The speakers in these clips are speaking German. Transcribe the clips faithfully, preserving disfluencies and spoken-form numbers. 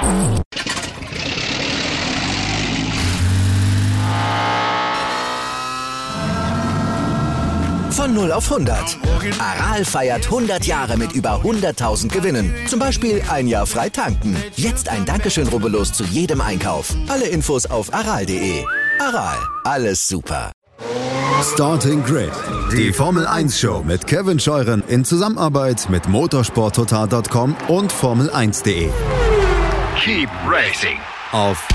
Von null auf hundert. Aral feiert hundert Jahre mit über hunderttausend Gewinnen. Zum Beispiel ein Jahr frei tanken. Jetzt ein Dankeschön, rubbellos zu jedem Einkauf. Alle Infos auf aral punkt de. Aral, alles super. Starting Grid, die Formel eins Show mit Kevin Scheuren in Zusammenarbeit mit motorsport total Punkt com und Formel eins punkt de. Keep racing Auf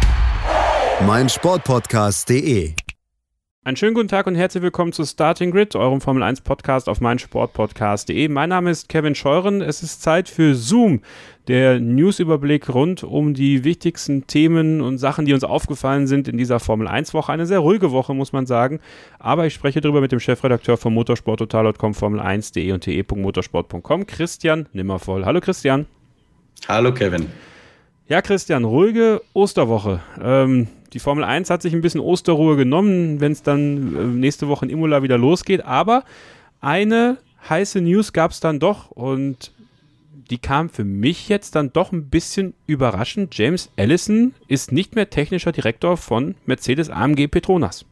meinsportpodcast punkt de. Einen schönen guten Tag und herzlich willkommen zu Starting Grid, eurem Formel eins Podcast auf meinsportpodcast punkt de. Mein Name ist Kevin Scheuren. Es ist Zeit für Zoom, der Newsüberblick rund um die wichtigsten Themen und Sachen, die uns aufgefallen sind in dieser Formel eins Woche. Eine sehr ruhige Woche, muss man sagen. Aber ich spreche darüber mit dem Chefredakteur von motorsport total Punkt com, Formel eins punkt de und te punkt motorsport punkt com, Christian Nimmervoll. Hallo Christian. Hallo Kevin. Ja Christian, ruhige Osterwoche. Ähm, Die Formel eins hat sich ein bisschen Osterruhe genommen, wenn es dann nächste Woche in Imola wieder losgeht. Aber eine heiße News gab es dann doch und die kam für mich jetzt dann doch ein bisschen überraschend. James Allison ist nicht mehr technischer Direktor von Mercedes A M G Petronas.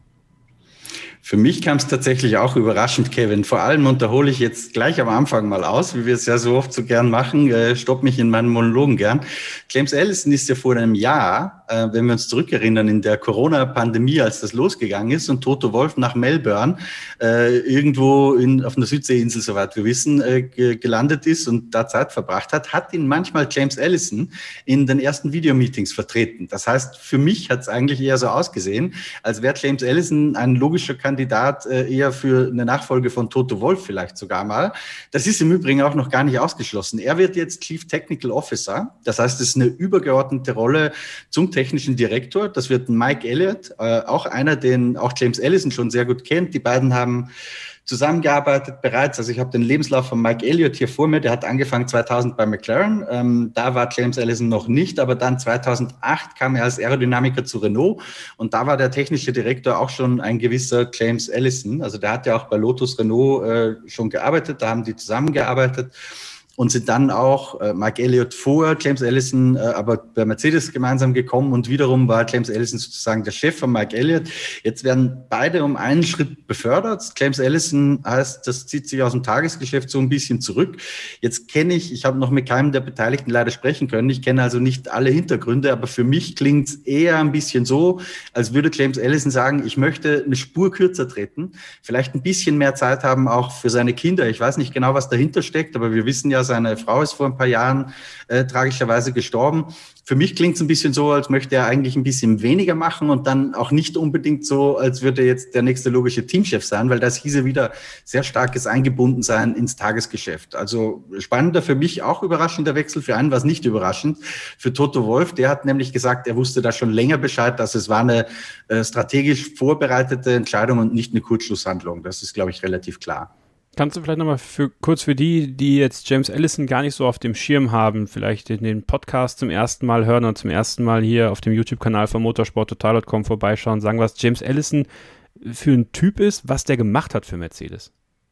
Für mich kam es tatsächlich auch überraschend, Kevin. Vor allem, und da hole ich jetzt gleich am Anfang mal aus, wie wir es ja so oft so gern machen, äh, stopp mich in meinen Monologen gern. James Allison ist ja vor einem Jahr, äh, wenn wir uns zurückerinnern, in der Corona-Pandemie, als das losgegangen ist und Toto Wolff nach Melbourne äh, irgendwo in, auf einer Südseeinsel, soweit wir wissen, äh, ge- gelandet ist und da Zeit verbracht hat, hat ihn manchmal James Allison in den ersten Videomeetings vertreten. Das heißt, für mich hat es eigentlich eher so ausgesehen, als wäre James Allison ein logischer Kandidat äh, eher für eine Nachfolge von Toto Wolff vielleicht sogar mal. Das ist im Übrigen auch noch gar nicht ausgeschlossen. Er wird jetzt Chief Technical Officer. Das heißt, es ist eine übergeordnete Rolle zum technischen Direktor. Das wird Mike Elliott, äh, auch einer, den auch James Allison schon sehr gut kennt. Die beiden haben zusammengearbeitet bereits. Also ich habe den Lebenslauf von Mike Elliott hier vor mir. Der hat angefangen zweitausend bei McLaren. Ähm, da war James Allison noch nicht, aber dann zweitausendacht kam er als Aerodynamiker zu Renault und da war der technische Direktor auch schon ein gewisser James Allison. Also der hat ja auch bei Lotus Renault äh, schon gearbeitet. Da haben die zusammengearbeitet und sind dann auch äh, Mike Elliott vor James Allison, äh, aber bei Mercedes gemeinsam gekommen und wiederum war James Allison sozusagen der Chef von Mike Elliott. Jetzt werden beide um einen Schritt befördert. James Allison heißt, das zieht sich aus dem Tagesgeschäft so ein bisschen zurück. Jetzt kenne ich, ich habe noch mit keinem der Beteiligten leider sprechen können, ich kenne also nicht alle Hintergründe, aber für mich klingt es eher ein bisschen so, als würde James Allison sagen, ich möchte eine Spur kürzer treten, vielleicht ein bisschen mehr Zeit haben auch für seine Kinder. Ich weiß nicht genau, was dahinter steckt, aber wir wissen ja, seine Frau ist vor ein paar Jahren äh, tragischerweise gestorben. Für mich klingt es ein bisschen so, als möchte er eigentlich ein bisschen weniger machen und dann auch nicht unbedingt so, als würde er jetzt der nächste logische Teamchef sein, weil das hieße wieder sehr starkes Eingebundensein ins Tagesgeschäft. Also spannender für mich, auch überraschender Wechsel. Für einen war es nicht überraschend. Für Toto Wolff, der hat nämlich gesagt, er wusste da schon länger Bescheid, dass es war eine äh, strategisch vorbereitete Entscheidung und nicht eine Kurzschlusshandlung. Das ist, glaube ich, relativ klar. Kannst du vielleicht nochmal für, kurz für die, die jetzt James Allison gar nicht so auf dem Schirm haben, vielleicht in den Podcast zum ersten Mal hören und zum ersten Mal hier auf dem YouTube-Kanal von motorsport total Punkt com vorbeischauen, sagen, was James Allison für ein Typ ist, was der gemacht hat für Mercedes?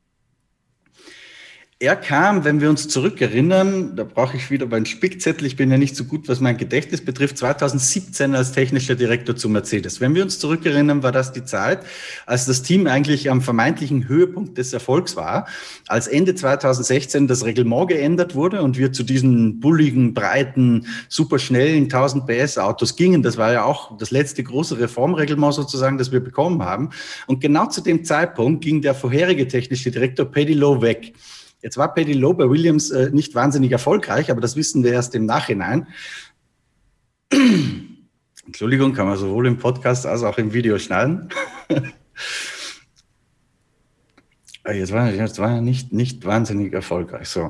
Er kam, wenn wir uns zurückerinnern, da brauche ich wieder meinen Spickzettel, ich bin ja nicht so gut, was mein Gedächtnis betrifft, zweitausendsiebzehn als technischer Direktor zu Mercedes. Wenn wir uns zurückerinnern, war das die Zeit, als das Team eigentlich am vermeintlichen Höhepunkt des Erfolgs war, als Ende zweitausendsechzehn das Reglement geändert wurde und wir zu diesen bulligen, breiten, superschnellen tausend P S Autos gingen. Das war ja auch das letzte große Reformreglement sozusagen, das wir bekommen haben. Und genau zu dem Zeitpunkt ging der vorherige technische Direktor Paddy Lowe weg. Jetzt war Paddy Lowe bei Williams äh, nicht wahnsinnig erfolgreich, aber das wissen wir erst im Nachhinein. Entschuldigung, kann man sowohl im Podcast als auch im Video schneiden. Jetzt war, jetzt war er nicht, nicht wahnsinnig erfolgreich. So.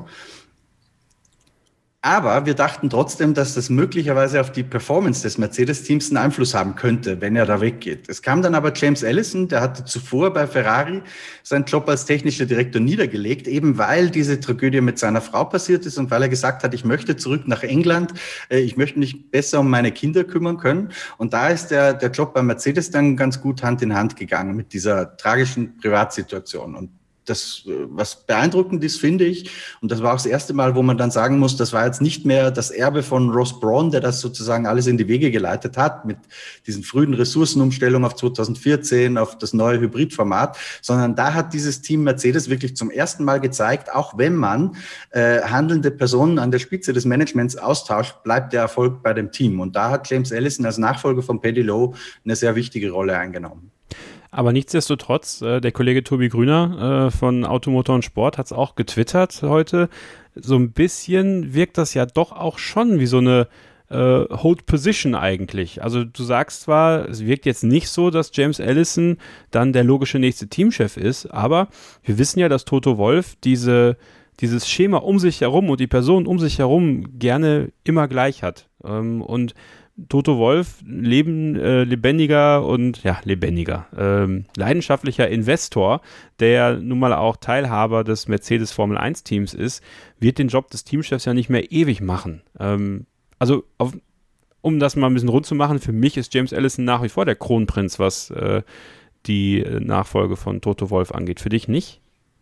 Aber wir dachten trotzdem, dass das möglicherweise auf die Performance des Mercedes-Teams einen Einfluss haben könnte, wenn er da weggeht. Es kam dann aber James Allison, der hatte zuvor bei Ferrari seinen Job als technischer Direktor niedergelegt, eben weil diese Tragödie mit seiner Frau passiert ist und weil er gesagt hat, ich möchte zurück nach England, ich möchte mich besser um meine Kinder kümmern können. Und da ist der, der Job bei Mercedes dann ganz gut Hand in Hand gegangen mit dieser tragischen Privatsituation. Und das, was beeindruckend ist, finde ich, und das war auch das erste Mal, wo man dann sagen muss, das war jetzt nicht mehr das Erbe von Ross Brawn, der das sozusagen alles in die Wege geleitet hat, mit diesen frühen Ressourcenumstellungen auf zwanzig vierzehn, auf das neue Hybridformat, sondern da hat dieses Team Mercedes wirklich zum ersten Mal gezeigt, auch wenn man äh, handelnde Personen an der Spitze des Managements austauscht, bleibt der Erfolg bei dem Team. Und da hat James Allison als Nachfolger von Paddy Lowe eine sehr wichtige Rolle eingenommen. Aber nichtsdestotrotz, äh, der Kollege Tobi Grüner äh, von Automotor und Sport hat es auch getwittert heute. So ein bisschen wirkt das ja doch auch schon wie so eine äh, Hold Position eigentlich. Also du sagst zwar, es wirkt jetzt nicht so, dass James Allison dann der logische nächste Teamchef ist, aber wir wissen ja, dass Toto Wolff diese, dieses Schema um sich herum und die Person um sich herum gerne immer gleich hat. Ähm, und Toto Wolff, leben, äh, lebendiger und, ja, lebendiger, ähm, leidenschaftlicher Investor, der nun mal auch Teilhaber des Mercedes Formel eins Teams ist, wird den Job des Teamchefs ja nicht mehr ewig machen. Ähm, also, auf, um das mal ein bisschen rund zu machen, für mich ist James Allison nach wie vor der Kronprinz, was äh, die Nachfolge von Toto Wolff angeht. Für dich nicht?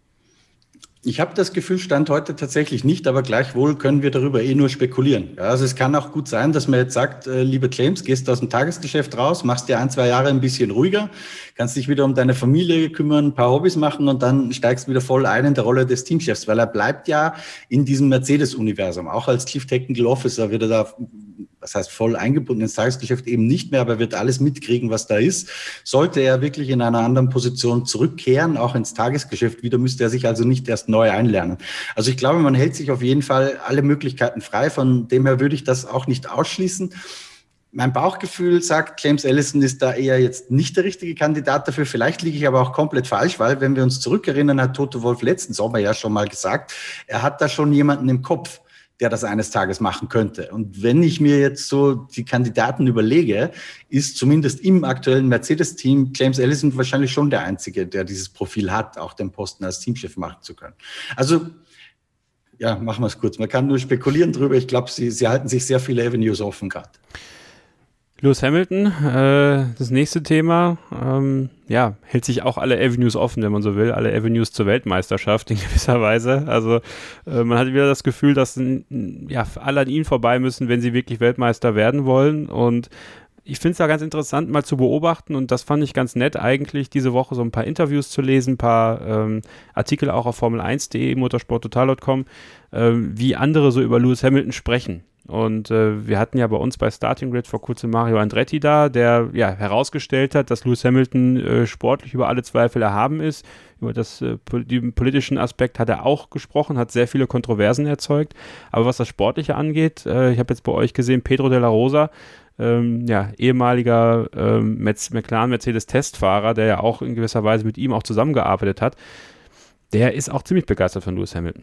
Ich habe das Gefühl, Stand heute tatsächlich nicht, aber gleichwohl können wir darüber eh nur spekulieren. Ja, also es kann auch gut sein, dass man jetzt sagt, äh, liebe James, gehst aus dem Tagesgeschäft raus, machst dir ein, zwei Jahre ein bisschen ruhiger, kannst dich wieder um deine Familie kümmern, ein paar Hobbys machen und dann steigst wieder voll ein in der Rolle des Teamchefs, weil er bleibt ja in diesem Mercedes-Universum. Auch als Chief Technical Officer wird er da, das heißt voll eingebunden ins Tagesgeschäft eben nicht mehr, aber er wird alles mitkriegen, was da ist. Sollte er wirklich in einer anderen Position zurückkehren, auch ins Tagesgeschäft wieder, müsste er sich also nicht erst neu einlernen. Also ich glaube, man hält sich auf jeden Fall alle Möglichkeiten frei. Von dem her würde ich das auch nicht ausschließen. Mein Bauchgefühl sagt, James Allison ist da eher jetzt nicht der richtige Kandidat dafür. Vielleicht liege ich aber auch komplett falsch, weil, wenn wir uns zurückerinnern, hat Toto Wolff letzten Sommer ja schon mal gesagt, er hat da schon jemanden im Kopf, der das eines Tages machen könnte. Und wenn ich mir jetzt so die Kandidaten überlege, ist zumindest im aktuellen Mercedes-Team James Allison wahrscheinlich schon der Einzige, der dieses Profil hat, auch den Posten als Teamchef machen zu können. Also, ja, machen wir es kurz. Man kann nur spekulieren drüber. Ich glaube, sie, sie halten sich sehr viele Avenues offen gerade. Lewis Hamilton, äh, das nächste Thema, ähm, ja, hält sich auch alle Avenues offen, wenn man so will, alle Avenues zur Weltmeisterschaft in gewisser Weise. Also äh, man hat wieder das Gefühl, dass ja, alle an ihn vorbei müssen, wenn sie wirklich Weltmeister werden wollen. Und ich finde es da ganz interessant, mal zu beobachten, und das fand ich ganz nett eigentlich, diese Woche so ein paar Interviews zu lesen, ein paar ähm, Artikel auch auf Formel eins punkt de, motorsport total punkt com, äh, wie andere so über Lewis Hamilton sprechen. Und äh, wir hatten ja bei uns bei Starting Grid vor kurzem Mario Andretti da, der ja herausgestellt hat, dass Lewis Hamilton äh, sportlich über alle Zweifel erhaben ist. Über das, äh, den politischen Aspekt hat er auch gesprochen, hat sehr viele Kontroversen erzeugt. Aber was das Sportliche angeht, äh, ich habe jetzt bei euch gesehen, Pedro de la Rosa, ähm, ja, ehemaliger ähm, McLaren Mercedes-Testfahrer, der ja auch in gewisser Weise mit ihm auch zusammengearbeitet hat, der ist auch ziemlich begeistert von Lewis Hamilton.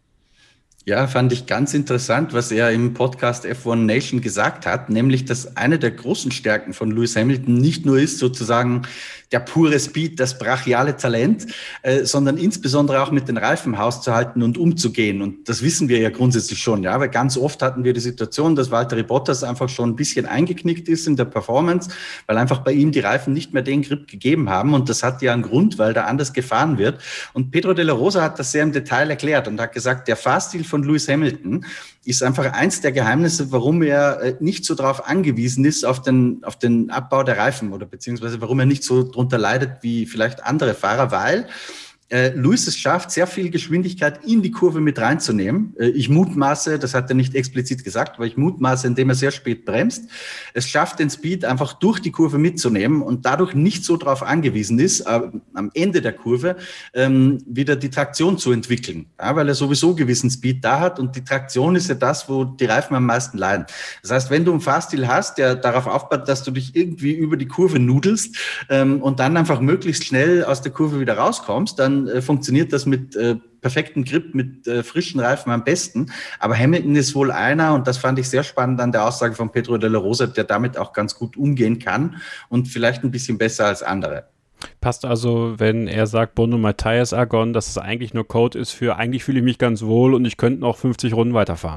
Ja, fand ich ganz interessant, was er im Podcast F eins Nation gesagt hat, nämlich, dass eine der großen Stärken von Lewis Hamilton nicht nur ist sozusagen der pure Speed, das brachiale Talent, äh, sondern insbesondere auch mit den Reifen hauszuhalten und umzugehen. Und das wissen wir ja grundsätzlich schon, ja, weil ganz oft hatten wir die Situation, dass Valtteri Bottas einfach schon ein bisschen eingeknickt ist in der Performance, weil einfach bei ihm die Reifen nicht mehr den Grip gegeben haben. Und das hat ja einen Grund, weil da anders gefahren wird. Und Pedro de la Rosa hat das sehr im Detail erklärt und hat gesagt, der Fahrstil von Lewis Hamilton ist einfach eins der Geheimnisse, warum er nicht so darauf angewiesen ist, auf den, auf den Abbau der Reifen, oder beziehungsweise warum er nicht so drunter leidet wie vielleicht andere Fahrer, weil äh, Lewis es schafft, sehr viel Geschwindigkeit in die Kurve mit reinzunehmen. Äh, ich mutmaße, das hat er nicht explizit gesagt, aber ich mutmaße, indem er sehr spät bremst. Es schafft, den Speed einfach durch die Kurve mitzunehmen und dadurch nicht so darauf angewiesen ist, äh, am Ende der Kurve ähm, wieder die Traktion zu entwickeln, ja, weil er sowieso gewissen Speed da hat, und die Traktion ist ja das, wo die Reifen am meisten leiden. Das heißt, wenn du einen Fahrstil hast, der darauf aufbaut, dass du dich irgendwie über die Kurve nudelst ähm, und dann einfach möglichst schnell aus der Kurve wieder rauskommst, dann äh, funktioniert das mit äh, perfektem Grip, mit äh, frischen Reifen am besten. Aber Hamilton ist wohl einer, und das fand ich sehr spannend an der Aussage von Pedro de la Rosa, der damit auch ganz gut umgehen kann und vielleicht ein bisschen besser als andere. Passt also, wenn er sagt, Bono Matthias Argon, dass es eigentlich nur Code ist für, eigentlich fühle ich mich ganz wohl und ich könnte noch fünfzig Runden weiterfahren.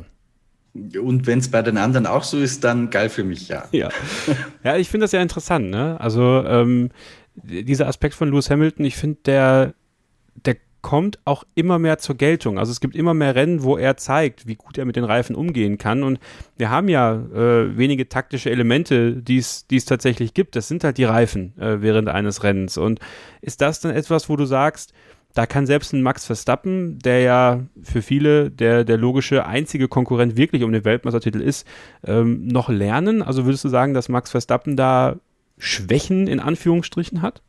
Und wenn es bei den anderen auch so ist, dann geil für mich, ja. Ja, ja, ich finde das ja interessant, ne? Also ähm, dieser Aspekt von Lewis Hamilton, ich finde, der, der kommt auch immer mehr zur Geltung. Also es gibt immer mehr Rennen, wo er zeigt, wie gut er mit den Reifen umgehen kann. Und wir haben ja äh, wenige taktische Elemente, die es tatsächlich gibt. Das sind halt die Reifen äh, während eines Rennens. Und ist das dann etwas, wo du sagst, da kann selbst ein Max Verstappen, der ja für viele der, der logische einzige Konkurrent wirklich um den Weltmeistertitel ist, ähm, noch lernen? Also würdest du sagen, dass Max Verstappen da Schwächen in Anführungsstrichen hat?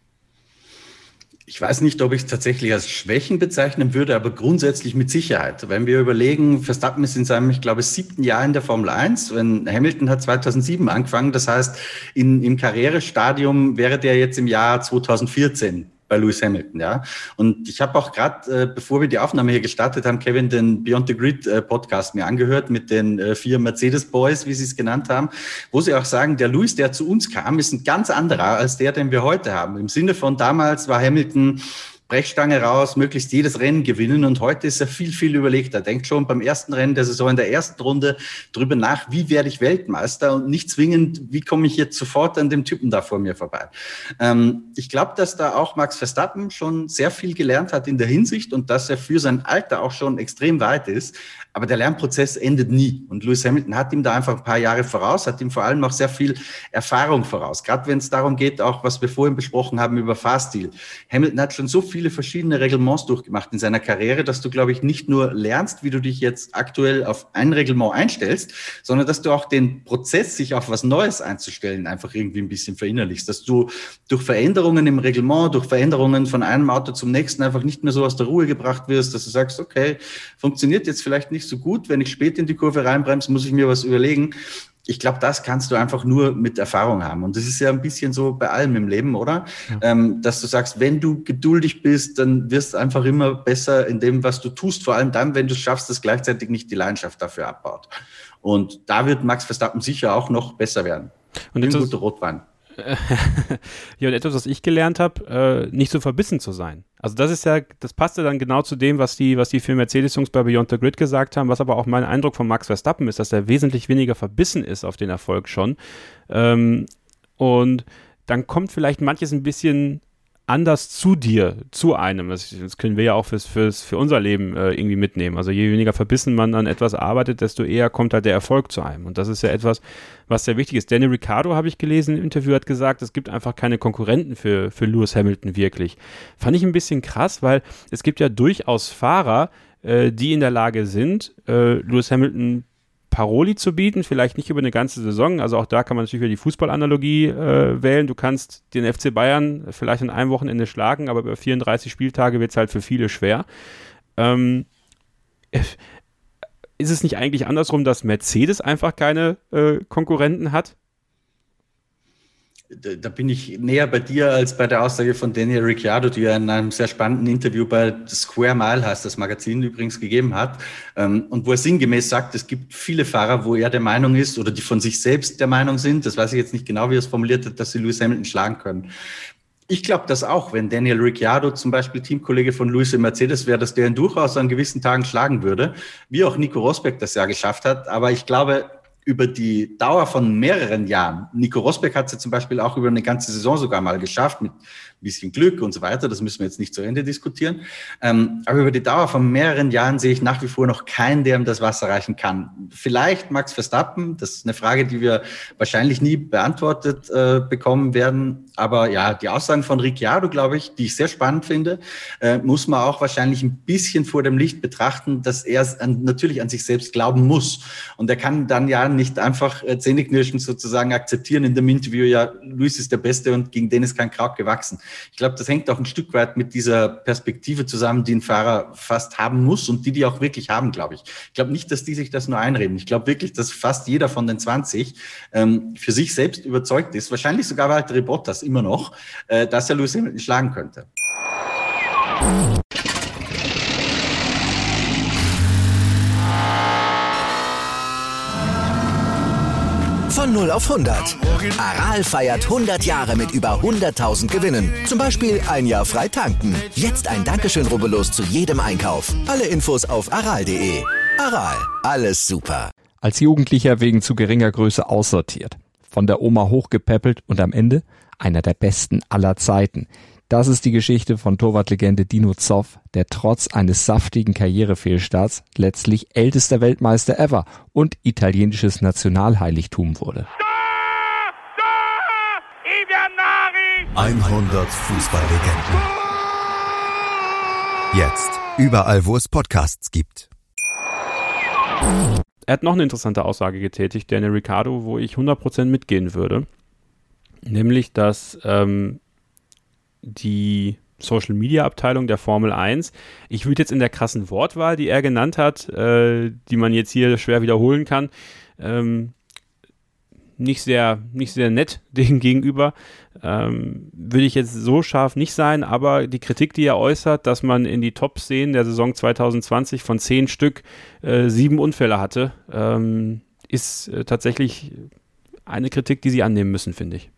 Ich weiß nicht, ob ich es tatsächlich als Schwächen bezeichnen würde, aber grundsätzlich mit Sicherheit. Wenn wir überlegen, Verstappen ist in seinem, ich glaube, siebten Jahr in der Formel eins. Wenn Hamilton hat zweitausendsieben angefangen. Das heißt, in, im Karrierestadium wäre der jetzt im Jahr zweitausendvierzehn bei Lewis Hamilton, ja. Und ich habe auch gerade, äh, bevor wir die Aufnahme hier gestartet haben, Kevin, den Beyond the Grid äh, Podcast mir angehört mit den äh, vier Mercedes Boys, wie sie es genannt haben, wo sie auch sagen, der Lewis, der zu uns kam, ist ein ganz anderer als der, den wir heute haben. Im Sinne von damals war Hamilton Brechstange raus, möglichst jedes Rennen gewinnen, und heute ist er viel, viel überlegter. Denkt schon beim ersten Rennen der Saison in der ersten Runde drüber nach, wie werde ich Weltmeister, und nicht zwingend, wie komme ich jetzt sofort an dem Typen da vor mir vorbei. Ähm, ich glaube, dass da auch Max Verstappen schon sehr viel gelernt hat in der Hinsicht und dass er für sein Alter auch schon extrem weit ist. Aber der Lernprozess endet nie. Und Lewis Hamilton hat ihm da einfach ein paar Jahre voraus, hat ihm vor allem auch sehr viel Erfahrung voraus. Gerade wenn es darum geht, auch was wir vorhin besprochen haben über Fahrstil. Hamilton hat schon so viele verschiedene Reglements durchgemacht in seiner Karriere, dass du, glaube ich, nicht nur lernst, wie du dich jetzt aktuell auf ein Reglement einstellst, sondern dass du auch den Prozess, sich auf was Neues einzustellen, einfach irgendwie ein bisschen verinnerlichst. Dass du durch Veränderungen im Reglement, durch Veränderungen von einem Auto zum nächsten einfach nicht mehr so aus der Ruhe gebracht wirst, dass du sagst, okay, funktioniert jetzt vielleicht nicht so gut, wenn ich spät in die Kurve reinbremse, muss ich mir was überlegen. Ich glaube, das kannst du einfach nur mit Erfahrung haben. Und das ist ja ein bisschen so bei allem im Leben, oder? Ja. Ähm, dass du sagst, wenn du geduldig bist, dann wirst du einfach immer besser in dem, was du tust. Vor allem dann, wenn du es schaffst, dass gleichzeitig nicht die Leidenschaft dafür abbaut. Und da wird Max Verstappen sicher auch noch besser werden. Und ein guter Rotwein. Ja, und etwas, was ich gelernt habe, äh, nicht so verbissen zu sein. Also das ist ja, das passt ja dann genau zu dem, was die, was die vier Mercedes-Jungs bei Beyond the Grid gesagt haben, was aber auch mein Eindruck von Max Verstappen ist, dass er wesentlich weniger verbissen ist auf den Erfolg schon. Ähm, und dann kommt vielleicht manches ein bisschen anders zu dir, zu einem. Das, das können wir ja auch fürs, fürs, für unser Leben äh, irgendwie mitnehmen. Also je weniger verbissen man an etwas arbeitet, desto eher kommt halt der Erfolg zu einem. Und das ist ja etwas, was sehr wichtig ist. Daniel Ricciardo, habe ich gelesen, im Interview hat gesagt, es gibt einfach keine Konkurrenten für, für Lewis Hamilton wirklich. Fand ich ein bisschen krass, weil es gibt ja durchaus Fahrer, äh, die in der Lage sind, äh, Lewis Hamilton Paroli zu bieten, vielleicht nicht über eine ganze Saison, also auch da kann man natürlich wieder die Fußballanalogie äh, wählen. Du kannst den F C Bayern vielleicht an einem Wochenende schlagen, aber über vierunddreißig Spieltage wird es halt für viele schwer. Ähm, ist es nicht eigentlich andersrum, dass Mercedes einfach keine äh, Konkurrenten hat? Da bin ich näher bei dir als bei der Aussage von Daniel Ricciardo, die er in einem sehr spannenden Interview bei Square Mile, heißt das Magazin übrigens, gegeben hat. Und wo er sinngemäß sagt, es gibt viele Fahrer, wo er der Meinung ist oder die von sich selbst der Meinung sind, das weiß ich jetzt nicht genau, wie er es formuliert hat, dass sie Lewis Hamilton schlagen können. Ich glaube das auch, wenn Daniel Ricciardo zum Beispiel Teamkollege von Lewis im Mercedes wäre, dass der ihn durchaus an gewissen Tagen schlagen würde, wie auch Nico Rosberg das ja geschafft hat. Aber ich glaube, über die Dauer von mehreren Jahren, Nico Rosberg hat es ja zum Beispiel auch über eine ganze Saison sogar mal geschafft, mit ein bisschen Glück und so weiter, das müssen wir jetzt nicht zu Ende diskutieren, ähm, aber über die Dauer von mehreren Jahren sehe ich nach wie vor noch keinen, der ihm das Wasser reichen kann. Vielleicht Max Verstappen, das ist eine Frage, die wir wahrscheinlich nie beantwortet äh, bekommen werden, aber ja, die Aussagen von Ricciardo, glaube ich, die ich sehr spannend finde, äh, muss man auch wahrscheinlich ein bisschen vor dem Licht betrachten, dass er an, natürlich an sich selbst glauben muss. Und er kann dann ja nicht einfach äh, zähneknirschend sozusagen akzeptieren in dem Interview, ja, Lewis ist der Beste und gegen den ist kein Kraut gewachsen. Ich glaube, das hängt auch ein Stück weit mit dieser Perspektive zusammen, die ein Fahrer fast haben muss und die die auch wirklich haben, glaube ich. Ich glaube nicht, dass die sich das nur einreden. Ich glaube wirklich, dass fast jeder von den zwanzig ähm, für sich selbst überzeugt ist, wahrscheinlich sogar Valtteri Bottas immer noch, äh, dass er Lewis Hamilton schlagen könnte. Von null auf hundert. Aral feiert hundert Jahre mit über hunderttausend Gewinnen. Zum Beispiel ein Jahr frei tanken. Jetzt ein Dankeschön, rubbellos zu jedem Einkauf. Alle Infos auf aral punkt de. Aral, alles super. Als Jugendlicher wegen zu geringer Größe aussortiert. Von der Oma hochgepäppelt und am Ende einer der besten aller Zeiten. Das ist die Geschichte von Torwartlegende Dino Zoff, der trotz eines saftigen Karrierefehlstarts letztlich ältester Weltmeister ever und italienisches Nationalheiligtum wurde. hundert Fußballlegenden. Jetzt überall, wo es Podcasts gibt. Er hat noch eine interessante Aussage getätigt, Daniel Ricciardo, wo ich hundert Prozent mitgehen würde. Nämlich, dass ähm, die Social-Media-Abteilung der Formel eins, ich würde jetzt in der krassen Wortwahl, die er genannt hat, äh, die man jetzt hier schwer wiederholen kann, ähm, nicht sehr, nicht sehr nett denen gegenüber, ähm, würde ich jetzt so scharf nicht sein, aber die Kritik, die er äußert, dass man in die Top-Szenen der Saison zwanzig zwanzig von zehn Stück äh, sieben Unfälle hatte, ähm, ist äh, tatsächlich eine Kritik, die sie annehmen müssen, finde ich.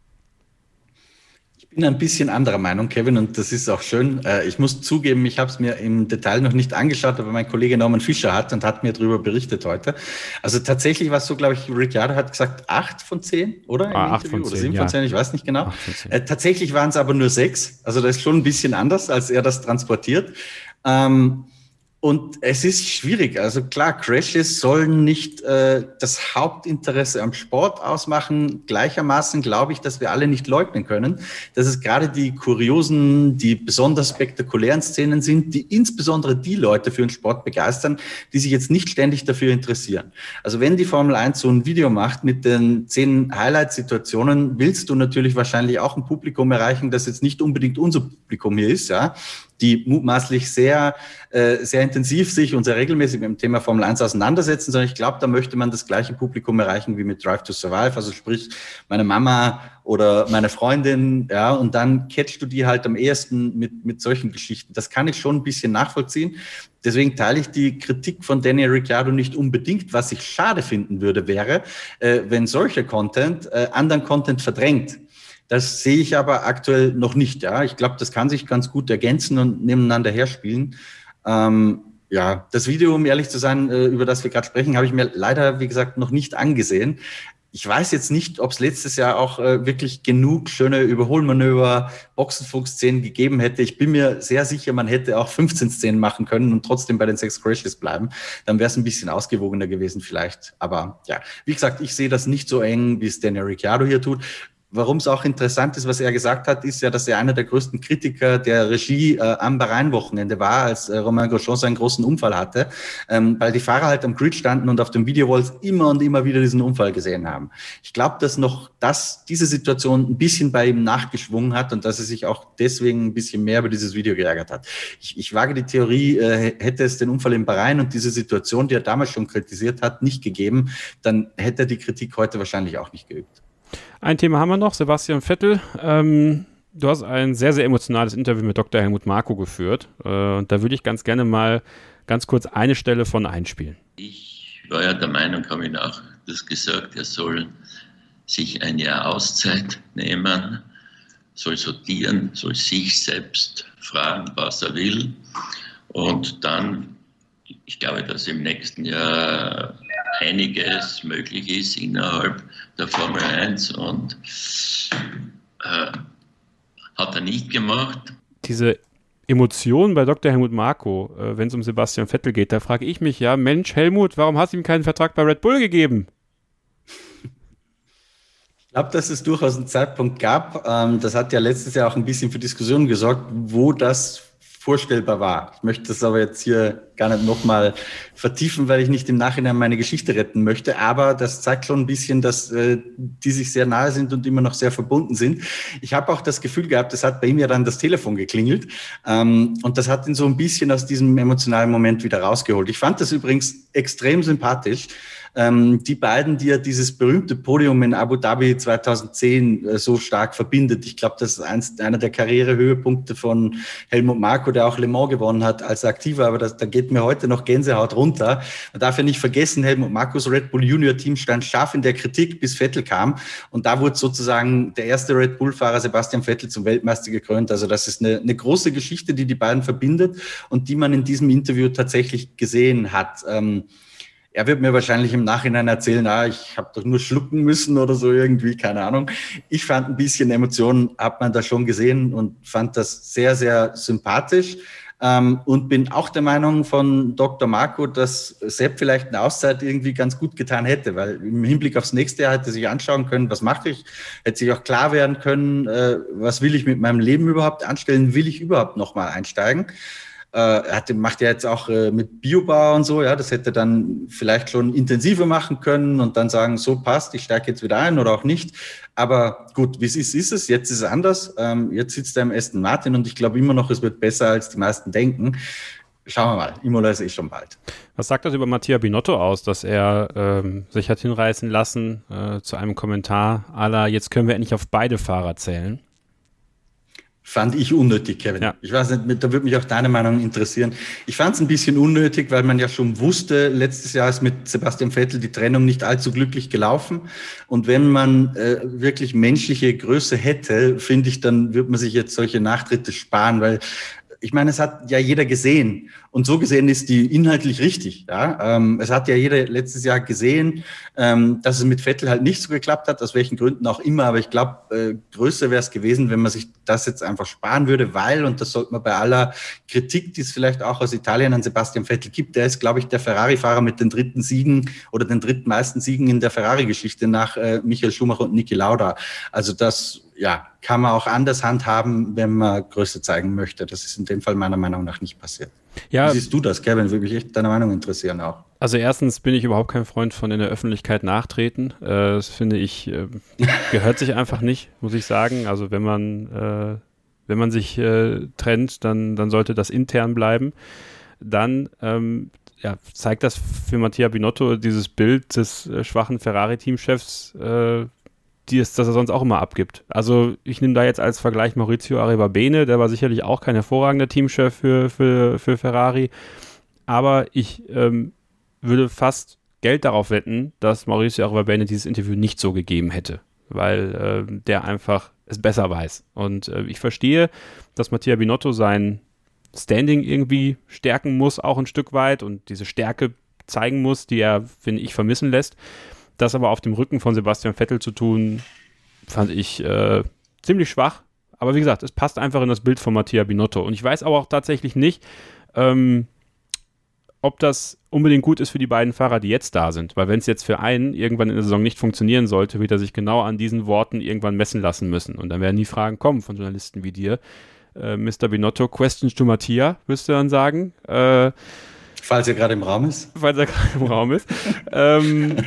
Ich bin ein bisschen anderer Meinung, Kevin, und das ist auch schön. Ich muss zugeben, ich habe es mir im Detail noch nicht angeschaut, aber mein Kollege Norman Fischer hat und hat mir darüber berichtet heute. Also tatsächlich war es so, glaube ich, Ricciardo hat gesagt, acht von zehn, oder? Ah, acht von zehn, oder sieben ja. von zehn, ich weiß nicht genau. Äh, tatsächlich waren es aber nur sechs. Also das ist schon ein bisschen anders, als er das transportiert. Ähm, Und es ist schwierig. Also klar, Crashes sollen nicht äh, das Hauptinteresse am Sport ausmachen. Gleichermaßen glaube ich, dass wir alle nicht leugnen können, dass es gerade die kuriosen, die besonders spektakulären Szenen sind, die insbesondere die Leute für den Sport begeistern, die sich jetzt nicht ständig dafür interessieren. Also wenn die Formel eins so ein Video macht mit den zehn Highlight-Situationen, willst du natürlich wahrscheinlich auch ein Publikum erreichen, das jetzt nicht unbedingt unser Publikum hier ist, ja, die mutmaßlich sehr, äh, sehr intensiv sich und sehr regelmäßig mit dem Thema Formel eins auseinandersetzen, sondern ich glaube, da möchte man das gleiche Publikum erreichen wie mit Drive to Survive, also sprich meine Mama oder meine Freundin, ja, und dann catchst du die halt am ehesten mit, mit solchen Geschichten. Das kann ich schon ein bisschen nachvollziehen. Deswegen teile ich die Kritik von Daniel Ricciardo nicht unbedingt. Was ich schade finden würde, wäre, äh, wenn solcher Content äh, anderen Content verdrängt. Das sehe ich aber aktuell noch nicht. Ja, ich glaube, das kann sich ganz gut ergänzen und nebeneinander herspielen. Ähm, ja, das Video, um ehrlich zu sein, äh, über das wir gerade sprechen, habe ich mir leider, wie gesagt, noch nicht angesehen. Ich weiß jetzt nicht, ob es letztes Jahr auch äh, wirklich genug schöne Überholmanöver, Boxenfunk-Szenen gegeben hätte. Ich bin mir sehr sicher, man hätte auch fünfzehn Szenen machen können und trotzdem bei den sechs Crashes bleiben. Dann wäre es ein bisschen ausgewogener gewesen vielleicht. Aber ja, wie gesagt, ich sehe das nicht so eng, wie es Daniel Ricciardo hier tut. Warum es auch interessant ist, was er gesagt hat, ist ja, dass er einer der größten Kritiker der Regie äh, am Bahrain-Wochenende war, als äh, Romain Grosjean seinen großen Unfall hatte, ähm, weil die Fahrer halt am Grid standen und auf dem Videowalls immer und immer wieder diesen Unfall gesehen haben. Ich glaube, dass noch das, diese Situation ein bisschen bei ihm nachgeschwungen hat und dass er sich auch deswegen ein bisschen mehr über dieses Video geärgert hat. Ich, ich wage die Theorie, äh, hätte es den Unfall in Bahrain und diese Situation, die er damals schon kritisiert hat, nicht gegeben, dann hätte er die Kritik heute wahrscheinlich auch nicht geübt. Ein Thema haben wir noch, Sebastian Vettel. Ähm, du hast ein sehr, sehr emotionales Interview mit Doktor Helmut Marko geführt. Äh, und da würde ich ganz gerne mal ganz kurz eine Stelle von einspielen. Ich war ja der Meinung, habe ich auch das gesagt, er soll sich ein Jahr Auszeit nehmen, soll sortieren, soll sich selbst fragen, was er will. Und dann, ich glaube, dass im nächsten Jahr einiges möglich ist innerhalb der Formel eins und äh, hat er nicht gemacht. Diese Emotionen bei Doktor Helmut Marko, äh, wenn es um Sebastian Vettel geht, da frage ich mich ja, Mensch Helmut, warum hast du ihm keinen Vertrag bei Red Bull gegeben? Ich glaube, dass es durchaus einen Zeitpunkt gab, ähm, das hat ja letztes Jahr auch ein bisschen für Diskussionen gesorgt, wo das vorstellbar war. Ich möchte das aber jetzt hier gar nicht nochmal vertiefen, weil ich nicht im Nachhinein meine Geschichte retten möchte. Aber das zeigt schon ein bisschen, dass äh, die sich sehr nahe sind und immer noch sehr verbunden sind. Ich habe auch das Gefühl gehabt, es hat bei ihm ja dann das Telefon geklingelt. Ähm, und das hat ihn so ein bisschen aus diesem emotionalen Moment wieder rausgeholt. Ich fand das übrigens extrem sympathisch. Ähm, die beiden, die ja dieses berühmte Podium in Abu Dhabi zweitausendzehn äh, so stark verbindet. Ich glaube, das ist eins, einer der Karrierehöhepunkte von Helmut Marko, der auch Le Mans gewonnen hat als Aktiver. Aber das, da geht mir heute noch Gänsehaut runter. Man darf ja nicht vergessen, Helmut Markos Red Bull Junior Team stand scharf in der Kritik, bis Vettel kam. Und da wurde sozusagen der erste Red Bull-Fahrer Sebastian Vettel zum Weltmeister gekrönt. Also das ist eine, eine große Geschichte, die die beiden verbindet und die man in diesem Interview tatsächlich gesehen hat. Ähm, Er wird mir wahrscheinlich im Nachhinein erzählen, ah, ich habe doch nur schlucken müssen oder so irgendwie, keine Ahnung. Ich fand ein bisschen Emotionen, hat man da schon gesehen und fand das sehr, sehr sympathisch. Ähm, und bin auch der Meinung von Doktor Marco, dass Sepp vielleicht eine Auszeit irgendwie ganz gut getan hätte, weil im Hinblick aufs nächste Jahr hätte sich anschauen können, was mache ich, hätte sich auch klar werden können, äh, was will ich mit meinem Leben überhaupt anstellen, will ich überhaupt nochmal einsteigen. Er hat, macht ja jetzt auch äh, mit Biobau und so, ja, das hätte dann vielleicht schon intensiver machen können und dann sagen, so passt, ich steige jetzt wieder ein oder auch nicht. Aber gut, wie es ist, ist es. Jetzt ist es anders. Ähm, jetzt sitzt er im Aston Martin und ich glaube immer noch, es wird besser, als die meisten denken. Schauen wir mal, Imola ist eh schon bald. Was sagt das über Mattia Binotto aus, dass er ähm, sich hat hinreißen lassen äh, zu einem Kommentar à la, jetzt können wir endlich auf beide Fahrer zählen? Fand ich unnötig, Kevin. Ja. Ich weiß nicht, da würde mich auch deine Meinung interessieren. Ich fand es ein bisschen unnötig, weil man ja schon wusste, letztes Jahr ist mit Sebastian Vettel die Trennung nicht allzu glücklich gelaufen. Und wenn man äh, wirklich menschliche Größe hätte, finde ich, dann würde man sich jetzt solche Nachtritte sparen, weil ich meine, es hat ja jeder gesehen und so gesehen ist die inhaltlich richtig. Ja? Ähm, es hat ja jeder letztes Jahr gesehen, ähm, dass es mit Vettel halt nicht so geklappt hat, aus welchen Gründen auch immer. Aber ich glaube, äh, größer wäre es gewesen, wenn man sich das jetzt einfach sparen würde, weil, und das sollte man bei aller Kritik, die es vielleicht auch aus Italien an Sebastian Vettel gibt, der ist, glaube ich, der Ferrari-Fahrer mit den dritten Siegen oder den drittmeisten Siegen in der Ferrari-Geschichte nach äh, Michael Schumacher und Niki Lauda. Also das ja, kann man auch anders handhaben, wenn man Größe zeigen möchte. Das ist in dem Fall meiner Meinung nach nicht passiert. Ja. Wie siehst du das, Kevin? Würde mich echt deine Meinung interessieren auch. Also erstens bin ich überhaupt kein Freund von in der Öffentlichkeit nachtreten. Äh, das finde ich, äh, gehört sich einfach nicht, muss ich sagen. Also wenn man, äh, wenn man sich äh, trennt, dann, dann sollte das intern bleiben. Dann ähm, ja, zeigt das für Mattia Binotto dieses Bild des äh, schwachen Ferrari-Teamchefs, äh, die es, das er sonst auch immer abgibt. Also ich nehme da jetzt als Vergleich Maurizio Arrivabene, der war sicherlich auch kein hervorragender Teamchef für, für, für Ferrari, aber ich ähm, würde fast Geld darauf wetten, dass Maurizio Arrivabene dieses Interview nicht so gegeben hätte, weil äh, der einfach es besser weiß. Und äh, ich verstehe, dass Mattia Binotto sein Standing irgendwie stärken muss, auch ein Stück weit, und diese Stärke zeigen muss, die er, finde ich, vermissen lässt. Das aber auf dem Rücken von Sebastian Vettel zu tun, fand ich äh, ziemlich schwach. Aber wie gesagt, es passt einfach in das Bild von Mattia Binotto. Und ich weiß aber auch tatsächlich nicht, ähm, ob das unbedingt gut ist für die beiden Fahrer, die jetzt da sind. Weil wenn es jetzt für einen irgendwann in der Saison nicht funktionieren sollte, wird er sich genau an diesen Worten irgendwann messen lassen müssen. Und dann werden die Fragen kommen von Journalisten wie dir. Äh, Mister Binotto, questions to Mattia, wirst du dann sagen. Äh, falls er gerade im Raum ist. Falls er gerade im Raum ist. ähm,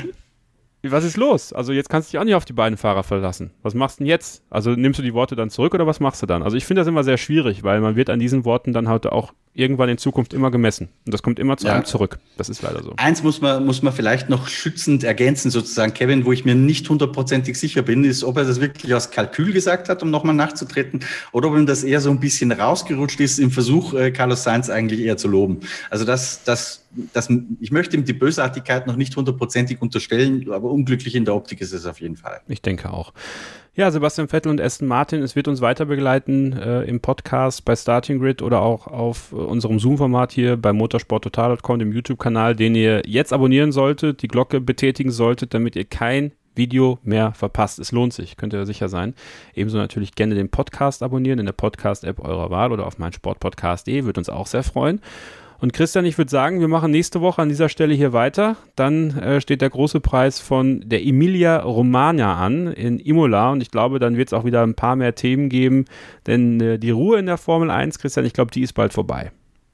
Was ist los? Also jetzt kannst du dich auch nicht auf die beiden Fahrer verlassen. Was machst du denn jetzt? Also nimmst du die Worte dann zurück oder was machst du dann? Also ich finde das immer sehr schwierig, weil man wird an diesen Worten dann halt auch irgendwann in Zukunft immer gemessen. Und das kommt immer zu ja. einem zurück. Das ist leider so. Eins muss man, muss man vielleicht noch schützend ergänzen sozusagen, Kevin, wo ich mir nicht hundertprozentig sicher bin, ist, ob er das wirklich aus Kalkül gesagt hat, um nochmal nachzutreten, oder ob ihm das eher so ein bisschen rausgerutscht ist im Versuch, äh, Carlos Sainz eigentlich eher zu loben. Also das, das, das, ich möchte ihm die Bösartigkeit noch nicht hundertprozentig unterstellen, aber unglücklich in der Optik ist es auf jeden Fall. Ich denke auch. Ja, Sebastian Vettel und Aston Martin, es wird uns weiter begleiten äh, im Podcast bei Starting Grid oder auch auf äh, unserem Zoom-Format hier bei motorsport total punkt com, dem YouTube-Kanal, den ihr jetzt abonnieren solltet, die Glocke betätigen solltet, damit ihr kein Video mehr verpasst. Es lohnt sich, könnt ihr sicher sein. Ebenso natürlich gerne den Podcast abonnieren in der Podcast-App eurer Wahl oder auf meinsportpodcast punkt de, würde uns auch sehr freuen. Und Christian, ich würde sagen, wir machen nächste Woche an dieser Stelle hier weiter. Dann äh, steht der große Preis von der Emilia-Romagna an in Imola. Und ich glaube, dann wird es auch wieder ein paar mehr Themen geben. Denn äh, die Ruhe in der Formel eins, Christian, ich glaube, die ist bald vorbei.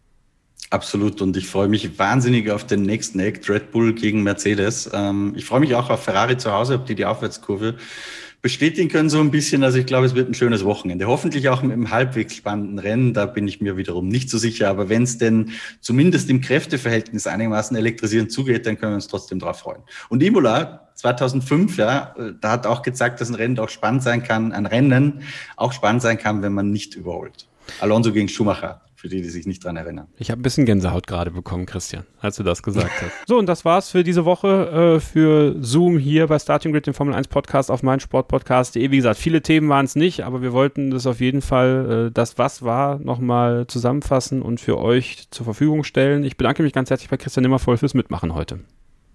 Absolut. Und ich freue mich wahnsinnig auf den nächsten Act, Red Bull gegen Mercedes. Ähm, ich freue mich auch auf Ferrari zu Hause, ob die die Aufwärtskurve bestätigen können so ein bisschen. Also ich glaube, es wird ein schönes Wochenende. Hoffentlich auch mit einem halbwegs spannenden Rennen. Da bin ich mir wiederum nicht so sicher. Aber wenn es denn zumindest im Kräfteverhältnis einigermaßen elektrisierend zugeht, dann können wir uns trotzdem drauf freuen. Und Imola zweitausendfünf, ja, da hat auch gezeigt, dass ein Rennen auch spannend sein kann, ein Rennen auch spannend sein kann, wenn man nicht überholt. Alonso gegen Schumacher. Für die, die sich nicht dran erinnern. Ich habe ein bisschen Gänsehaut gerade bekommen, Christian, als du das gesagt hast. So, und das war's für diese Woche äh, für Zoom hier bei Starting Grid, dem Formel eins Podcast auf meinsportpodcast punkt de. Wie gesagt, viele Themen waren es nicht, aber wir wollten das auf jeden Fall, äh, das was war, nochmal zusammenfassen und für euch zur Verfügung stellen. Ich bedanke mich ganz herzlich bei Christian Nimmervoll fürs Mitmachen heute.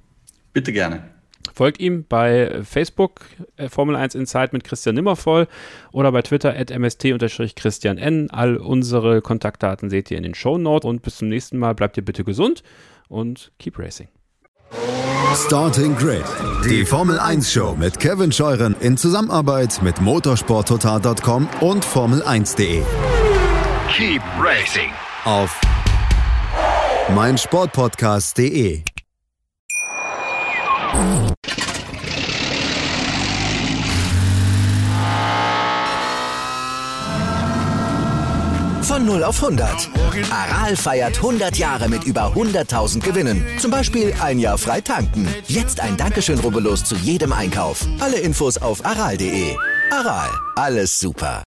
Bitte gerne. Folgt ihm bei Facebook, äh, Formel eins Insight mit Christian Nimmervoll oder bei Twitter at m s t Christian N. All unsere Kontaktdaten seht ihr in den Shownotes und bis zum nächsten Mal. Bleibt ihr bitte gesund und keep racing. Starting Grid, die Formel eins Show mit Kevin Scheuren in Zusammenarbeit mit motorsport total Punkt com und Formel eins Punkt de. Keep racing. Auf meinsportpodcast Punkt de. Von null auf hundert. Aral feiert hundert Jahre mit über hunderttausend Gewinnen. Zum Beispiel ein Jahr frei tanken. Jetzt ein Dankeschön, rubbellos zu jedem Einkauf. Alle Infos auf aral punkt de. Aral, alles super.